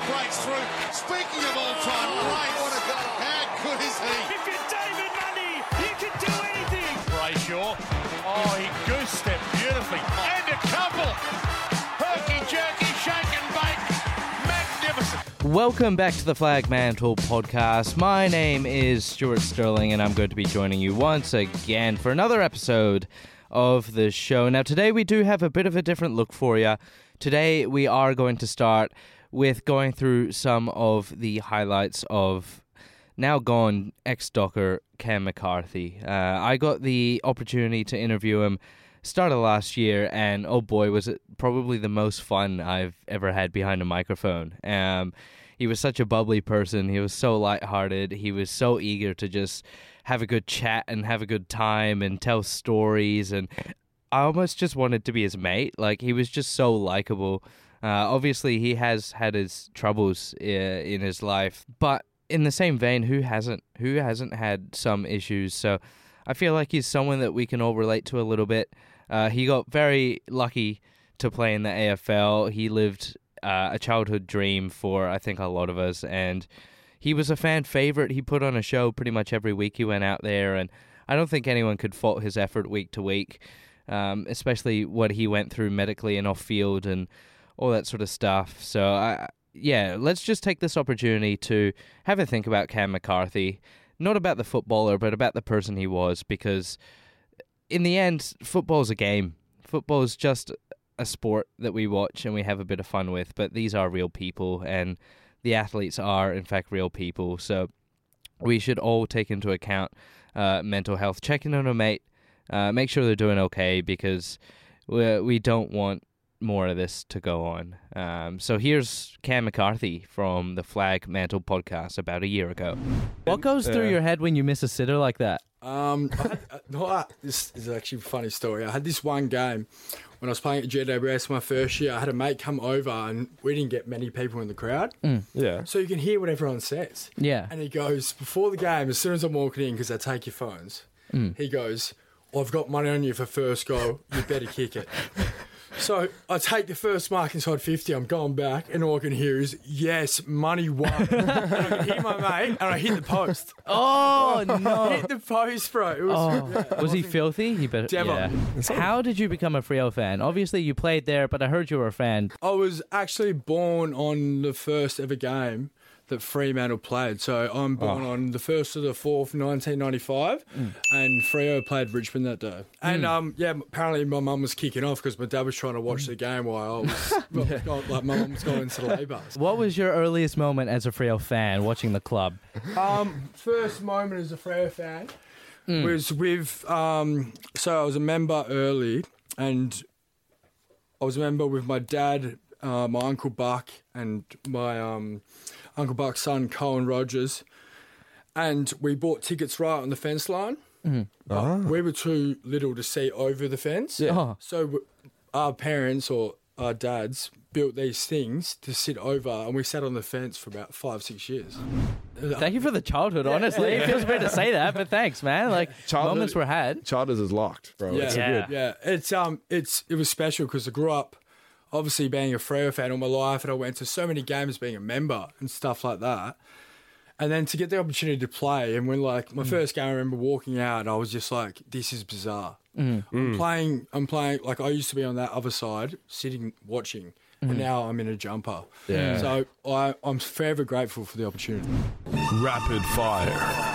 breaks through. Speaking of all-time greats, what a goal. How good is he? If you're David Mundy, you can do anything. Brayshaw. Oh, he goose-stepped beautifully. And a couple. Herky-jerky, shake and bake. Magnificent. Welcome back to the Flag Mantle podcast. My name is Stuart Sterling, and I'm going to be joining you once again for another episode of the show. Now, today we do have a bit of a different look for you. Today we are going to start with going through some of the highlights of now gone ex-Docker Cam McCarthy. I got the opportunity to interview him start of last year, and oh boy, was it probably the most fun I've ever had behind a microphone. He was such a bubbly person. He was so lighthearted. He was so eager to just have a good chat and have a good time and tell stories, and I almost just wanted to be his mate. Like, he was just so likable. Obviously, he has had his troubles in his life, but in the same vein, who hasn't had some issues? So I feel like he's someone that we can all relate to a little bit. He got very lucky to play in the AFL. He lived a childhood dream for, I think, a lot of us, and he was a fan favorite. He put on a show pretty much every week he went out there, and I don't think anyone could fault his effort week to week, especially what he went through medically and off-field and all that sort of stuff. So, let's just take this opportunity to have a think about Cam McCarthy, not about the footballer, but about the person he was, because in the end, football's a game. Football's just a sport that we watch and we have a bit of fun with, but these are real people, and the athletes are, in fact, real people. So we should all take into account mental health. Check in on a mate. Make sure they're doing okay, because we don't want more of this to go on. So here's Cam McCarthy from the Flag Mantle podcast about a year ago. What goes through your head when you miss a sitter like that? This is actually a funny story. I had this one game when I was playing at GWS my first year. I had a mate come over and we didn't get many people in the crowd. Yeah. So you can hear what everyone says. Yeah. And he goes, before the game, as soon as I'm walking in, because they take your phones, he goes, I've got money on you for first goal. You better kick it. So I take the first mark inside 50, I'm going back, and all I can hear is, yes, money won. And I can hear my mate, and I hit the post. Oh, no. Hit the post, bro. It was, Was he filthy? He better. Devil. Yeah. How did you become a Freo fan? Obviously, you played there, but I heard you were a fan. I was actually born on the first ever game that Fremantle played. So I'm born on the 1st of the 4th, 1995, and Freo played Richmond that day. And apparently my mum was kicking off because my dad was trying to watch the game while I was my mum was going to labour. What was your earliest moment as a Freo fan watching the club? First moment as a Freo fan was with so I was a member early, and I was a member with my dad, my Uncle Buck, and my Uncle Buck's son, Cohen Rogers, and we bought tickets right on the fence line. But we were too little to see over the fence. Yeah. So our parents or our dads built these things to sit over, and we sat on the fence for about 5-6 years. Thank you for the childhood, honestly. It feels weird to say that, but thanks, man. Like, moments were had. Childhood is locked, bro. It's good. Yeah. It was special because I grew up obviously being a Freo fan all my life, and I went to so many games being a member and stuff like that. And then to get the opportunity to play, and when my first game, I remember walking out, I was just like, this is bizarre. I'm playing, like I used to be on that other side, sitting, watching, and now I'm in a jumper. Yeah. So I'm forever grateful for the opportunity. Rapid fire.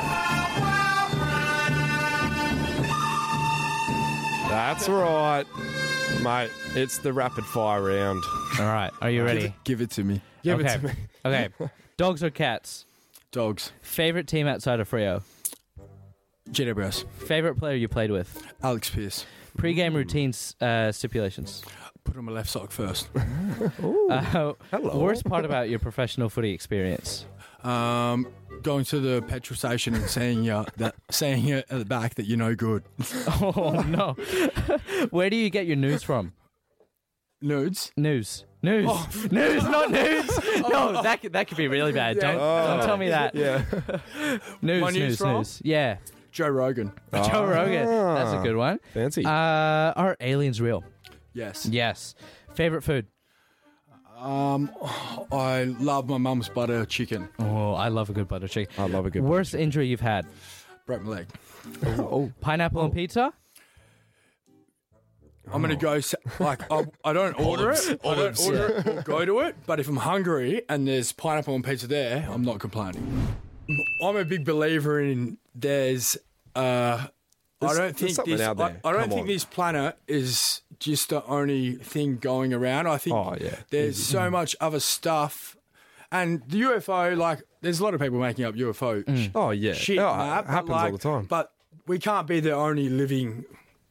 That's right, mate. It's the rapid fire round. All right. Are you ready? Give it to me. Give it to me. Okay. Dogs or cats? Dogs. Favorite team outside of Freo? GWS. Favorite player you played with? Alex Pearce. Pre-game routines, stipulations. Put on my left sock first. Hello. Worst part about your professional footy experience? Going to the petrol station and seeing you at the back that you're no good. Oh, no. Where do you get your news from? Nudes. News, not nudes. No, that could be really bad. Yeah. Don't tell me that. Yeah. News. Yeah. Joe Rogan. Joe Rogan. That's a good one. Fancy. Are aliens real? Yes. Yes. Favorite food? I love my mum's butter chicken. Oh, I love a good butter chicken. I love a good Worst injury you've had? Broke my leg. Pineapple on pizza? I'm going to go, I don't order it. I don't order it or go to it. But if I'm hungry and there's pineapple on pizza there, I'm not complaining. I'm a big believer in I don't think something this. out there. I don't Come think on. this planet is just the only thing going around. I think there's so much other stuff, and the UFO. There's a lot of people making up UFO. Oh, yeah. Shit, Oh, Matt, it happens all the time. But we can't be the only living,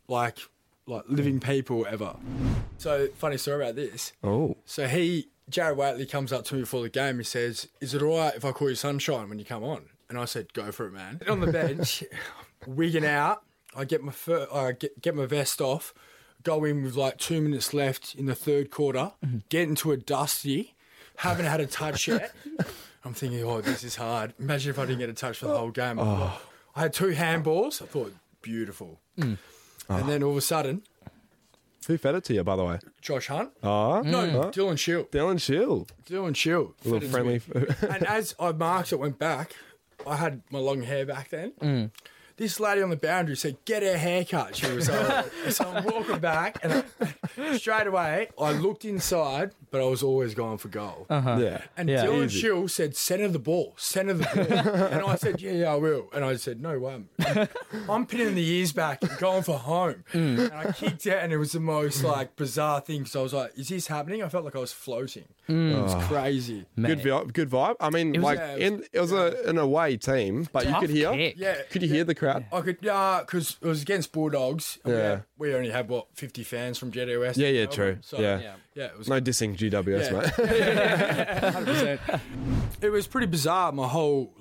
living people ever. So funny story about this. Oh. So Jared Waitley comes up to me before the game. He says, "Is it all right if I call you Sunshine when you come on?" And I said, "Go for it, man." On the bench, wigging out. I get my get my vest off, go in with 2 minutes left in the third quarter, get into a dusty, haven't had a touch yet. I'm thinking, oh, this is hard. Imagine if I didn't get a touch for the whole game. I had 2 handballs. I thought, beautiful. And then all of a sudden, Who fed it to you, by the way? Josh Hunt. Oh. No, Dylan Shield. Dylan Shield. Dylan Shield. A little friendly. And as I marked it, went back, I had my long hair back then. This lady on the boundary said, "Get her haircut." She was so I'm walking back, and straight away I looked inside, but I was always going for goal. Yeah. And Yeah. Dylan Easy. Shield said, "Center the ball, center the ball." And I said, "Yeah, I will." And I said, "No way." I'm pinning the ears back and going for home. And I kicked out, and it was the most bizarre thing. So I was like, "Is this happening?" I felt like I was floating. It was crazy. Good vibe. I mean, was- it was an away team, but you Tough could hear. kick. Yeah. Could you hear the crowd? I could, because it was against Bulldogs. And Yeah. we only had 50 fans from GWS. Yeah, in yeah, Melbourne. true. So, Yeah. it was No dissing GWS, Yeah. mate. 100%. It was pretty bizarre. My whole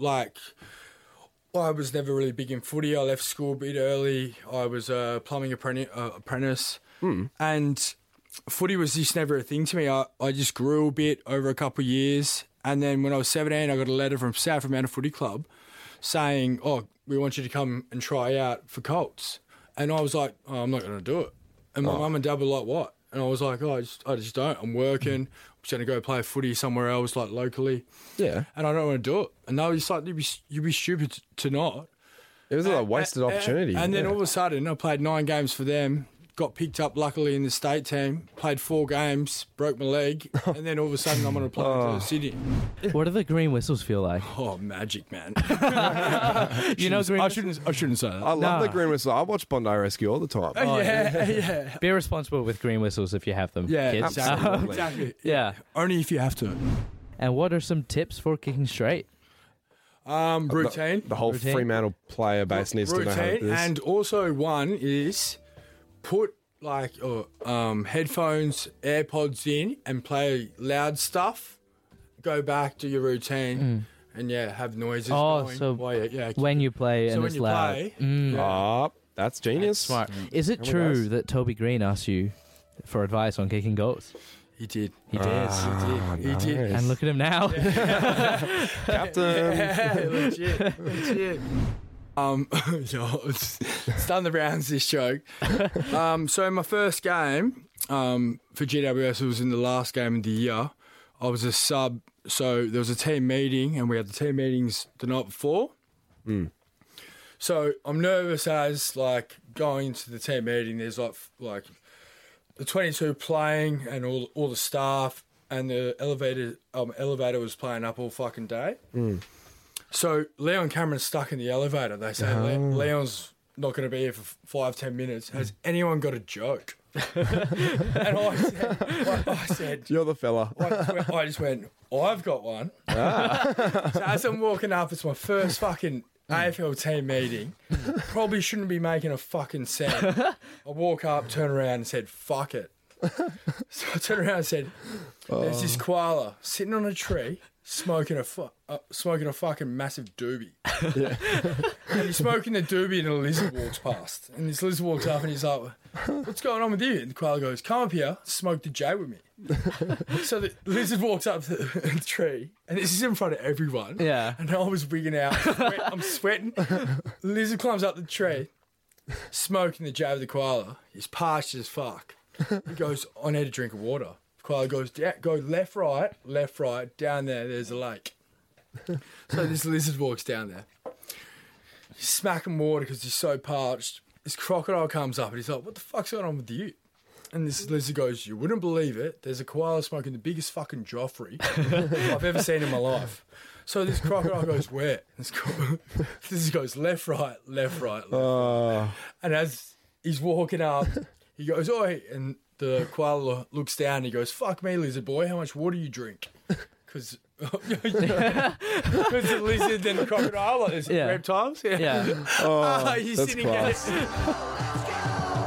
I was never really big in footy. I left school a bit early. I was a plumbing apprentice, and footy was just never a thing to me. I just grew a bit over a couple of years, and then when I was 17, I got a letter from South Fremantle Footy Club saying, "Oh, we want you to come and try out for Colts." And I was like, "Oh, I'm not going to do it." And my mum and dad were like, "What?" And I was like, "Oh, I just don't. I'm working. I'm just going to go play footy somewhere else, locally." Yeah. And I don't want to do it. And they were just like, you'd be stupid to not. It was a wasted opportunity. And then Yeah. all of a sudden, I played 9 games for them, got picked up luckily in the state team, played 4 games, broke my leg, and then all of a sudden I'm on a plane to Sydney. What do the green whistles feel like? Oh, magic, man. You know, green I shouldn't say that. I love Nah. the green whistle. I watch Bondi Rescue all the time. yeah. Be responsible with green whistles if you have them. Yeah, kids. exactly. exactly. Yeah. Only if you have to. And what are some tips for kicking straight? Routine. The whole Routine. Fremantle player base needs to know how to do this. And also one is put headphones, AirPods in and play loud stuff. Go back to your routine and have noises Oh, going. so Well, When you play so and when it's you loud. play, Oh, that's genius. Smart. Is it How true does? that Toby Green asked you for advice on kicking goals? he did. He did. He did. nice. And look at him now. Captain. Legit. It's done the rounds, this joke. So my first game for GWS was in the last game of the year. I was a sub, so there was a team meeting, and we had the team meetings the night before. So I'm nervous as going to the team meeting. There's like the 22 playing and all the staff, and the elevator was playing up all fucking day. So Leon Cameron's stuck in the elevator. They say Leon's not going to be here for 5-10 minutes. Has anyone got a joke? And I said, You're the fella. I just went, I've got one. So as I'm walking up, it's my first fucking AFL team meeting. Probably shouldn't be making a fucking sound. I walk up, turn around and said, fuck it. So I turned around and said, there's this koala sitting on a tree smoking a fucking massive doobie. And he's smoking the doobie and a lizard walks past. And this lizard walks up and he's like, what's going on with you? And the koala goes, come up here, smoke the J with me. So the lizard walks up to the tree, and this is in front of everyone. Yeah. And I was wigging out. I'm sweating. The lizard climbs up the tree, smoking the J with the koala. He's parched as fuck. He goes, I need a drink of water. The Koala goes, go left, right, down there's a lake. So this lizard walks down there. He's smacking water because he's so parched. This crocodile comes up and he's like, what the fuck's going on with you? And this lizard goes, you wouldn't believe it. There's a koala smoking the biggest fucking Joffrey I've ever seen in my life. So this crocodile goes, where? This lizard goes, left, right. And as he's walking up, he goes, oi. And the koala looks down and he goes, fuck me, lizard boy, how much water you drink? Because the lizard and the crocodile, like there's reptiles. Yeah. He's that's sitting class. there.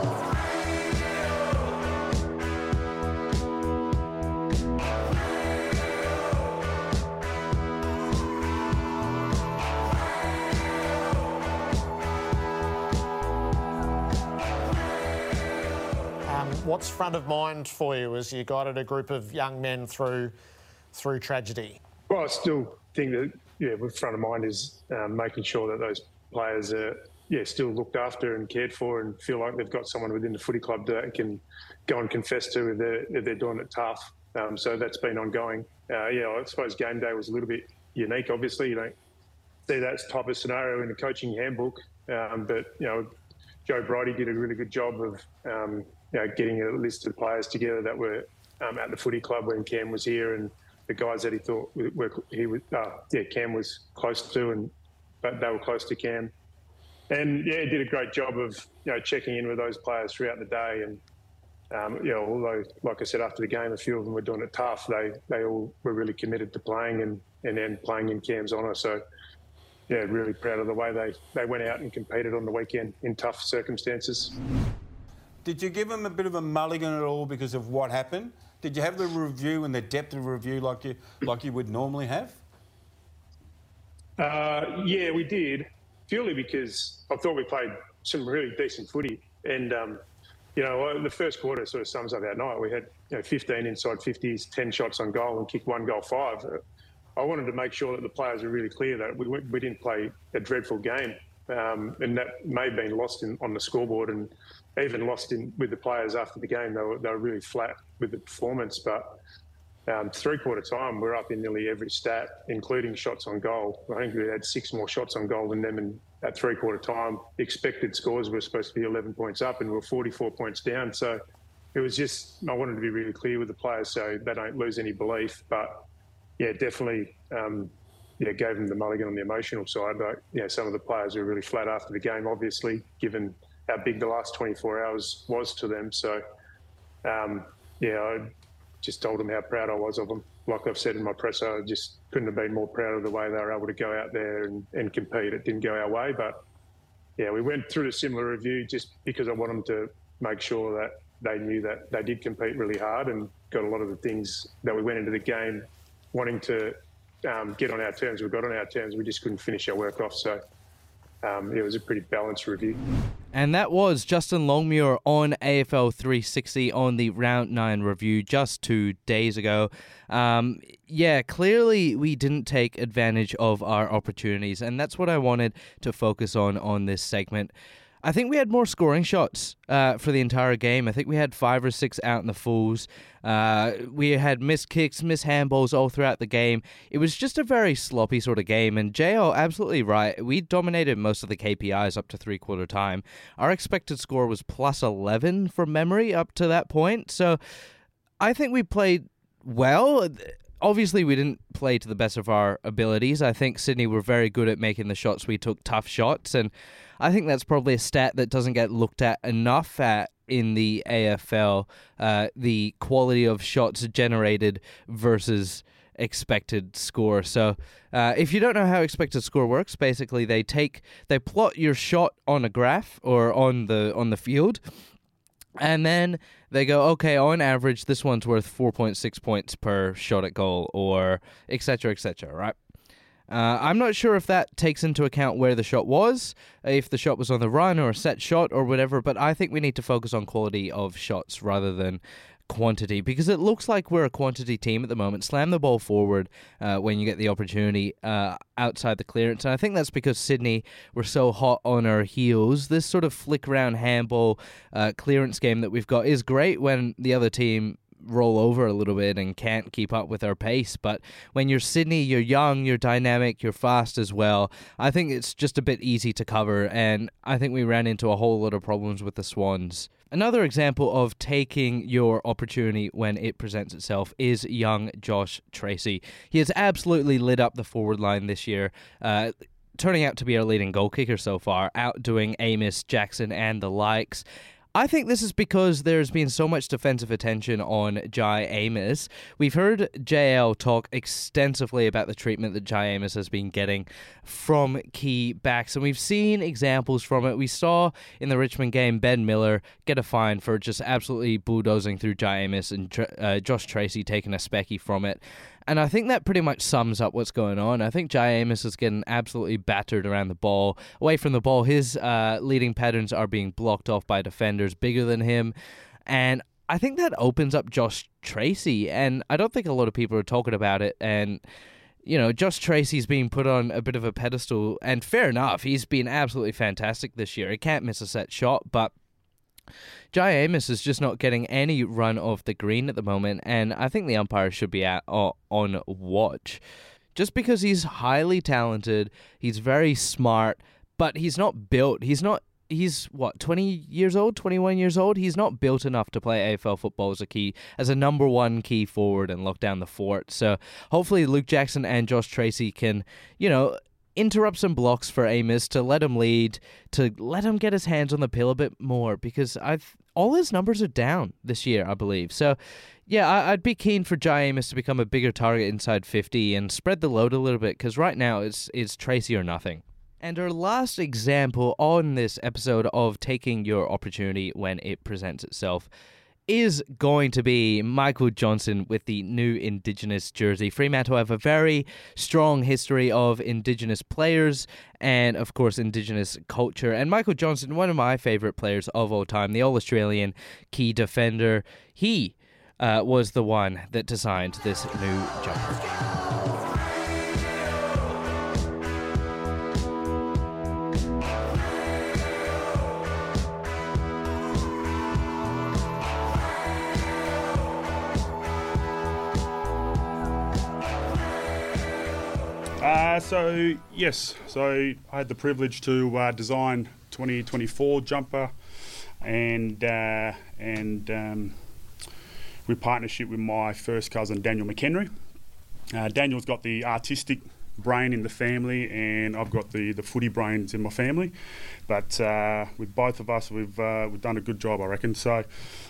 What's front of mind for you as you guided a group of young men through tragedy? Well, I still think that what's front of mind is making sure that those players are still looked after and cared for, and feel like they've got someone within the footy club that can go and confess to if they're doing it tough. So that's been ongoing. I suppose game day was a little bit unique. Obviously, you don't see that type of scenario in the coaching handbook, but Joe Bridie did a really good job of getting a list of players together that were at the footy club when Cam was here, and the guys that he thought Cam was close to, but they were close to Cam. And he did a great job of checking in with those players throughout the day. And although, like I said, after the game, a few of them were doing it tough, they all were really committed to playing and then playing in Cam's honour. So really proud of the way they went out and competed on the weekend in tough circumstances. Did you give them a bit of a mulligan at all because of what happened? Did you have the review and the depth of review like you would normally have? We did, purely because I thought we played some really decent footy. And, the first quarter sort of sums up our night. We had 15 inside 50s, 10 shots on goal and kicked 1 goal 5. I wanted to make sure that the players were really clear that we didn't play a dreadful game. And that may have been lost on the scoreboard, and even lost with the players after the game. They were really flat with the performance. But three-quarter time, we're up in nearly every stat, including shots on goal. I think we had 6 more shots on goal than them, and at three-quarter time, the expected scores were supposed to be 11 points up, and we were 44 points down. So it was just, I wanted to be really clear with the players so they don't lose any belief. But definitely gave them the mulligan on the emotional side. But some of the players were really flat after the game, obviously, given how big the last 24 hours was to them. So, I just told them how proud I was of them. Like I've said in my presser, I just couldn't have been more proud of the way they were able to go out there and compete. It didn't go our way, but we went through a similar review just because I want them to make sure that they knew that they did compete really hard and got a lot of the things that we went into the game wanting to get on our terms. We got on our terms. We just couldn't finish our work off. So it was a pretty balanced review. And that was Justin Longmuir on AFL 360 on the Round 9 review just 2 days ago. Clearly we didn't take advantage of our opportunities, and that's what I wanted to focus on this segment. I think we had more scoring shots for the entire game. I think we had 5 or 6 out in the fulls. We had missed kicks, missed handballs all throughout the game. It was just a very sloppy sort of game, and JL absolutely right. We dominated most of the KPIs up to three-quarter time. Our expected score was plus 11 from memory up to that point, so I think we played well. Obviously, we didn't play to the best of our abilities. I think Sydney were very good at making the shots. We took tough shots, and I think that's probably a stat that doesn't get looked at enough in the AFL, the quality of shots generated versus expected score. So if you don't know how expected score works, basically they plot your shot on a graph or on the field, and then they go, okay, on average, this one's worth 4.6 points per shot at goal, or et cetera, right? I'm not sure if that takes into account where the shot was, if the shot was on the run or a set shot or whatever, but I think we need to focus on quality of shots rather than quantity, because it looks like we're a quantity team at the moment. Slam the ball forward when you get the opportunity outside the clearance, and I think that's because Sydney were so hot on our heels. This sort of flick around handball clearance game that we've got is great when the other team roll over a little bit and can't keep up with our pace. But when you're Sydney, you're young, you're dynamic, you're fast as well. I think it's just a bit easy to cover, and I think we ran into a whole lot of problems with the Swans. Another example of taking your opportunity when it presents itself is young Josh Tracy. He has absolutely lit up the forward line this year, turning out to be our leading goal kicker so far, outdoing Amos, Jackson, and the likes. I think this is because there's been so much defensive attention on Jai Amos. We've heard JL talk extensively about the treatment that Jai Amos has been getting from key backs, and we've seen examples from it. We saw in the Richmond game Ben Miller get a fine for just absolutely bulldozing through Jai Amos, and Josh Tracy taking a specky from it. And I think that pretty much sums up what's going on. I think Jai Amos is getting absolutely battered around the ball. Away from the ball, his leading patterns are being blocked off by defenders bigger than him. And I think that opens up Josh Tracy. And I don't think a lot of people are talking about it. And, you know, Josh Tracy's being put on a bit of a pedestal. And fair enough, he's been absolutely fantastic this year. He can't miss a set shot, but Jai Amos is just not getting any run off the green at the moment, and I think the umpire should be on watch. Just because he's highly talented, he's very smart, but he's not built. He's 20 years old, 21 years old? He's not built enough to play AFL football as a number one key forward and lock down the fort. So hopefully Luke Jackson and Josh Tracy can, interrupt some blocks for Amos, to let him lead, to let him get his hands on the pill a bit more, because all his numbers are down this year, I believe. So, yeah, I'd be keen for Jai Amos to become a bigger target inside 50 and spread the load a little bit, because right now it's Tracy or nothing. And our last example on this episode of taking your opportunity when it presents itself is going to be Michael Johnson with the new Indigenous jersey. Fremantle have a very strong history of Indigenous players and, of course, Indigenous culture. And Michael Johnson, one of my favourite players of all time, the All-Australian key defender, he was the one that designed this new jumper. So I had the privilege to design 2024 jumper, and with partnership with my first cousin Daniel McHenry. Daniel's got the artistic brain in the family, and I've got the footy brains in my family. But with both of us, we've done a good job, I reckon. So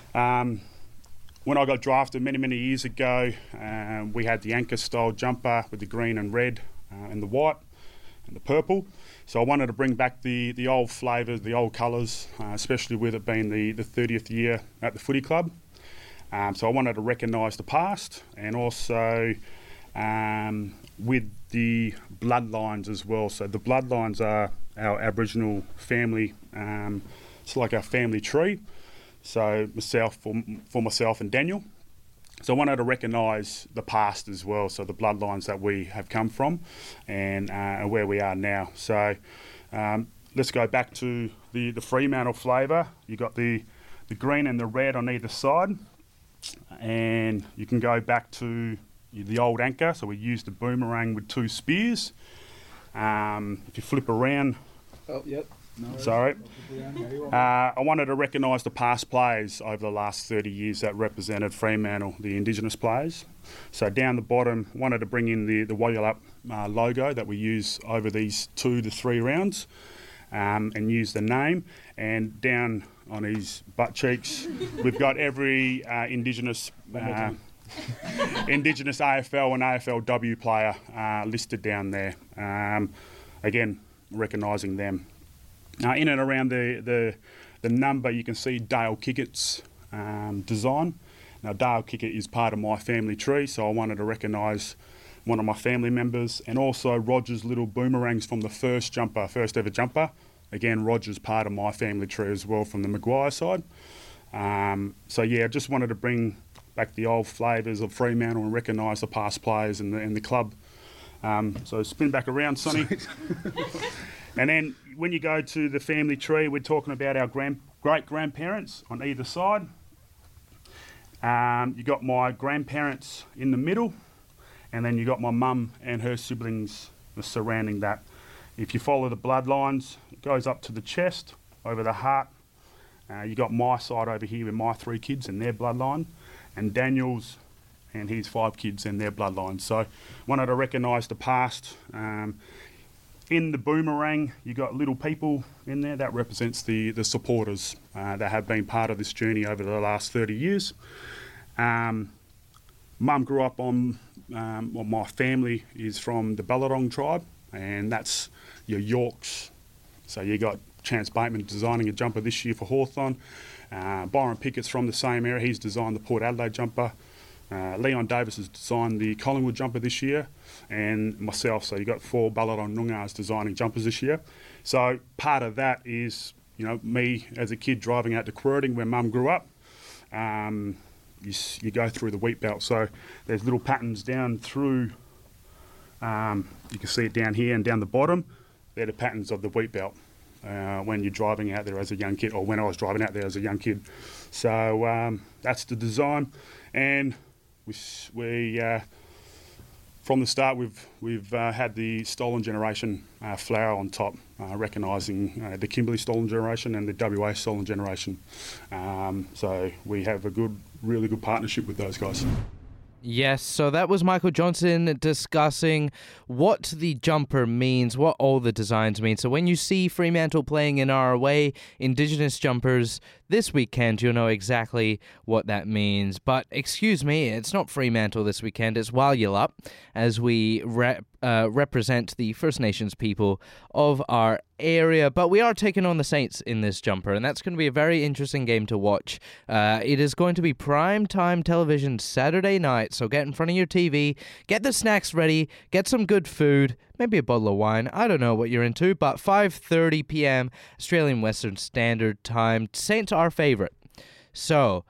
when I got drafted many years ago, we had the anchor style jumper with the green and red and the white and the purple. So I wanted to bring back the old flavours, the old colours, especially with it being the 30th year at the footy club. So I wanted to recognise the past, and also with the bloodlines as well. So the bloodlines are our Aboriginal family. It's like our family tree. So for myself and Daniel. So I wanted to recognise the past as well, so the bloodlines that we have come from and where we are now. So let's go back to the Fremantle flavour. You got the green and the red on either side, and you can go back to the old anchor. So we used the boomerang with two spears. If you flip around... Oh, yep. No, sorry. I wanted to recognise the past players over the last 30 years that represented Fremantle, the Indigenous players. So down the bottom, wanted to bring in the Wayup logo that we use over these 2 to 3 rounds, and use the name. And down on his butt cheeks, we've got every Indigenous Indigenous AFL and AFLW player listed down there. Again, recognising them. In and around the number, you can see Dale Kickett's design. Now, Dale Kickett is part of my family tree, so I wanted to recognise one of my family members, and also Roger's little boomerangs from the first ever jumper. Again, Roger's part of my family tree as well from the Maguire side. So yeah, I just wanted to bring back the old flavours of Fremantle and recognise the past players and the club. So spin back around, Sonny. And then when you go to the family tree, we're talking about our great-grandparents on either side. You got my grandparents in the middle, and then you got my mum and her siblings surrounding that. If you follow the bloodlines, it goes up to the chest, over the heart. You got my side over here with my 3 kids and their bloodline, and Daniel's and his 5 kids and their bloodline. So wanted to recognise the past. In the boomerang, you got little people in there. That represents the supporters that have been part of this journey over the last 30 years. Mum grew up on, my family is from the Ballarong tribe, and that's your Yorks. So you got Chance Bateman designing a jumper this year for Hawthorn. Byron Pickett's from the same area. He's designed the Port Adelaide jumper. Leon Davis has designed the Collingwood jumper this year, and myself. So you got 4 Ballarong Noongars designing jumpers this year. So part of that is, me as a kid driving out to Quirting where Mum grew up. You go through the wheat belt. So there's little patterns down through. You can see it down here and down the bottom. They're the patterns of the wheat belt. When you're driving out there as a young kid, or when I was driving out there as a young kid. So that's the design, and we from the start we've had the Stolen Generation flower on top, recognising the Kimberley Stolen Generation and the WA Stolen Generation. So we have a really good partnership with those guys. Yes, so that was Michael Johnson discussing what the jumper means, what all the designs mean. So when you see Fremantle playing in our away Indigenous jumpers this weekend, you'll know exactly what that means. But excuse me, it's not Fremantle this weekend, it's Walyulup, as we represent the First Nations people of our area. But we are taking on the Saints in this jumper, and that's going to be a very interesting game to watch. It is going to be prime time television Saturday night, so get in front of your TV, get the snacks ready, get some good food, maybe a bottle of wine. I don't know what you're into, but 5:30 p.m. Australian Western Standard Time. Saints are favourite. So,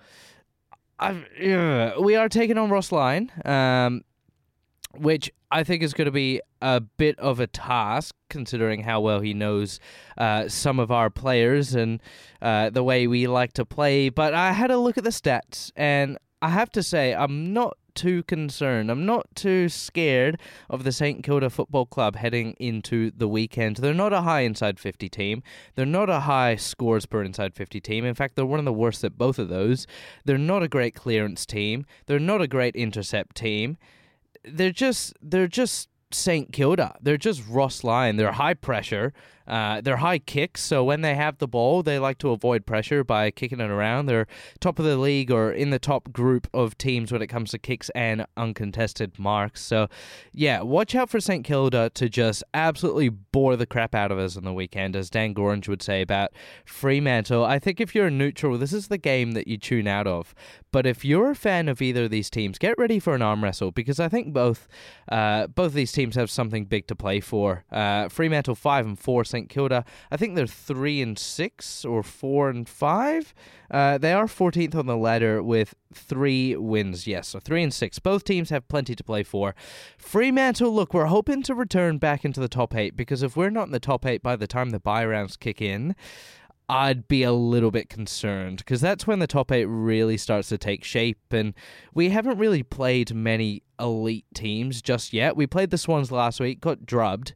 we are taking on Ross Lyon, which I think is going to be a bit of a task, considering how well he knows some of our players and the way we like to play. But I had a look at the stats, and I have to say, I'm not too concerned. I'm not too scared of the St Kilda Football Club heading into the weekend. They're not a high inside 50 team. They're not a high scores per inside 50 team. In fact, they're one of the worst at both of those. They're not a great clearance team. They're not a great intercept team. They're just St Kilda. They're just Ross Lyon. They're high pressure. They're high kicks, so when they have the ball, they like to avoid pressure by kicking it around. They're top of the league or in the top group of teams when it comes to kicks and uncontested marks. So, yeah, watch out for St Kilda to just absolutely bore the crap out of us on the weekend, as Dan Gorringe would say about Fremantle. I think if you're a neutral, this is the game that you tune out of. But if you're a fan of either of these teams, get ready for an arm wrestle, because I think both these teams have something big to play for. Fremantle 5-4, St Kilda, I think they're 3-6 or 4-5. They are 14th on the ladder with 3 wins. Yes, so 3-6. Both teams have plenty to play for. Fremantle, look, we're hoping to return back into the top 8, because if we're not in the top 8 by the time the bye rounds kick in, I'd be a little bit concerned, because that's when the top 8 really starts to take shape, and we haven't really played many elite teams just yet. We played the Swans last week, got drubbed.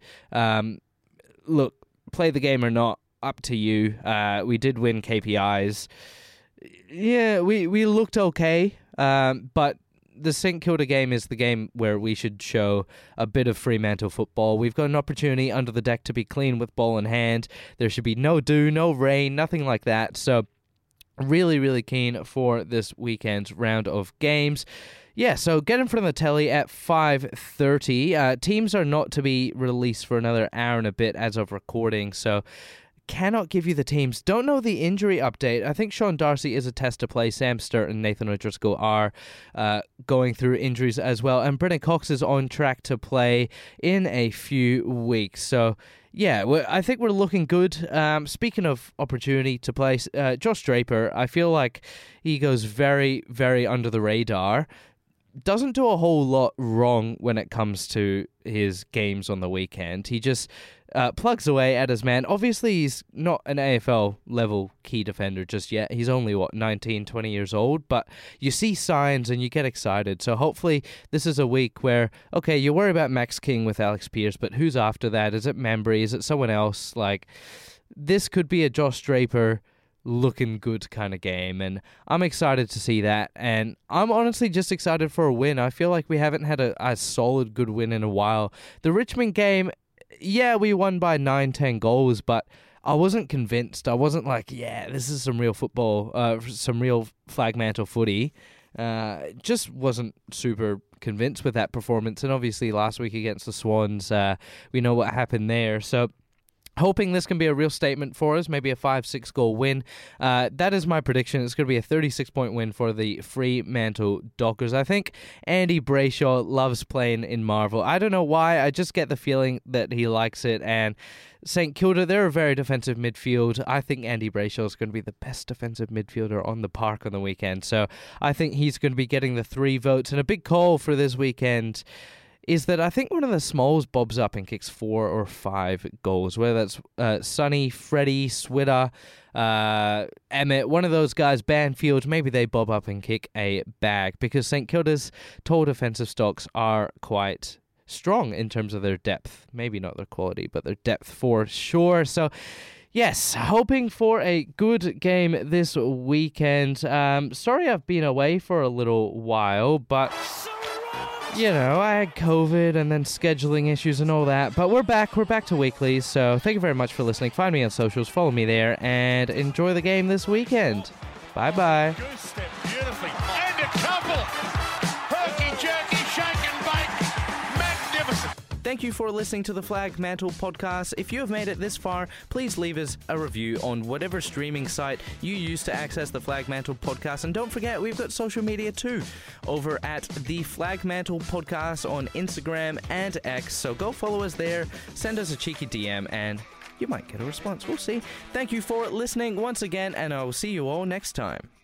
Look, play the game or not, up to you. We did win KPIs. Yeah, we looked okay, but the St Kilda game is the game where we should show a bit of Fremantle football. We've got an opportunity under the deck to be clean with ball in hand. There should be no dew, no rain, nothing like that. So really, really keen for this weekend's round of games. Yeah, so get in front of the telly at 5:30. Teams are not to be released for another hour and a bit as of recording, so cannot give you the teams. Don't know the injury update. I think Sean Darcy is a test to play. Sam Sturt and Nathan O'Driscoll are going through injuries as well. And Brennan Cox is on track to play in a few weeks. So, yeah, I think we're looking good. Speaking of opportunity to play, Josh Draper, I feel like he goes very, very under the radar. doesn't do a whole lot wrong when it comes to his games on the weekend. He just plugs away at his man. Obviously, he's not an AFL-level key defender just yet. He's only, 19, 20 years old, but you see signs and you get excited. So hopefully this is a week where, okay, you worry about Max King with Alex Pearce, but who's after that? Is it Membry? Is it someone else? Like, this could be a Josh Draper looking good kind of game, and I'm excited to see that, and I'm honestly just excited for a win. I feel like we haven't had a solid good win in a while. The Richmond game, yeah, we won by 9-10 goals, but I wasn't convinced. I wasn't like, yeah, this is some real football, some real flag mantle footy. Just wasn't super convinced with that performance, and obviously last week against the Swans, we know what happened there, so hoping this can be a real statement for us, maybe a 5-6 goal win. That is my prediction. It's going to be a 36-point win for the Fremantle Dockers. I think Andy Brayshaw loves playing in Marvel. I don't know why. I just get the feeling that he likes it. And St Kilda, they're a very defensive midfield. I think Andy Brayshaw is going to be the best defensive midfielder on the park on the weekend. So I think he's going to be getting the 3 votes. And a big call for this weekend is that I think one of the smalls bobs up and kicks 4 or 5 goals, whether that's Sonny, Freddie, Switter, Emmett, one of those guys, Banfield, maybe they bob up and kick a bag, because St Kilda's total defensive stocks are quite strong in terms of their depth. Maybe not their quality, but their depth for sure. So yes, hoping for a good game this weekend. Sorry I've been away for a little while, but you know, I had COVID and then scheduling issues and all that, but we're back. We're back to weeklies, so thank you very much for listening. Find me on socials, follow me there, and enjoy the game this weekend. Bye-bye. Goose step beautifully. And a couple. Herky-jerky, shake and bake. Magnificent. Thank you for listening to the Flag Mantle podcast. If you have made it this far, please leave us a review on whatever streaming site you use to access the Flag Mantle podcast. And don't forget, we've got social media too, over at the Flag Mantle podcast on Instagram and X. So go follow us there, send us a cheeky DM, and you might get a response. We'll see. Thank you for listening once again, and I will see you all next time.